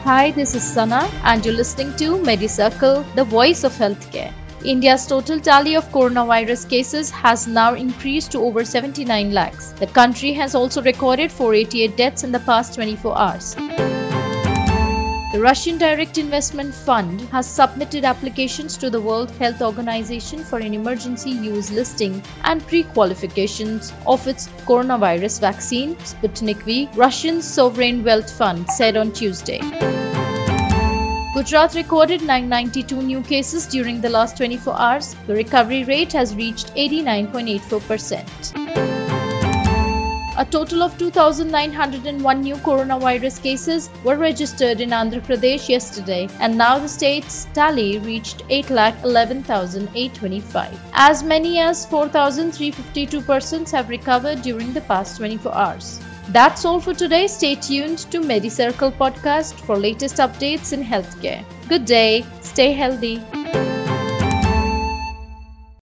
Hi, this is Sana, and you're listening to MediCircle, the voice of healthcare. India's total tally of coronavirus cases has now increased to over 79 lakhs. The country has also recorded 488 deaths in the past 24 hours. The Russian Direct Investment Fund has submitted applications to the World Health Organization for an emergency use listing and pre-qualifications of its coronavirus vaccine, Sputnik V, Russian Sovereign Wealth Fund said on Tuesday. Gujarat recorded 992 new cases during the last 24 hours. The recovery rate has reached 89.84%. A total of 2,901 new coronavirus cases were registered in Andhra Pradesh yesterday, and now the state's tally reached 8,11,825. As many as 4,352 persons have recovered during the past 24 hours. That's all for today. Stay tuned to MediCircle podcast for latest updates in healthcare. Good day. Stay healthy.